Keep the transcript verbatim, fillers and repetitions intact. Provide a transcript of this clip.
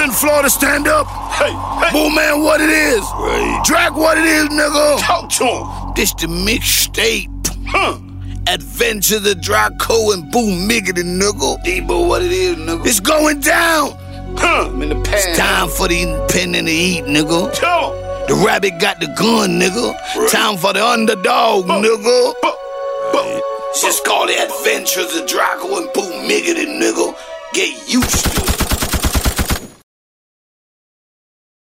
in Florida, stand up. Hey, hey. Boom man, what it is. Right. Drac, what it is, nigga. Talk to him. This the mixtape. Huh. Adventures of Draco and Boom Miggity, nigga. Debo, what it is, nigga. It's going down. Huh. I'm in the past. It's time for the independent to eat, nigga. Tell him. The rabbit got the gun, nigga. Right. Time for the underdog, uh, nigga. Uh, uh, Just call it Adventures of Draco and Boom Miggity, nigga. Get used to it.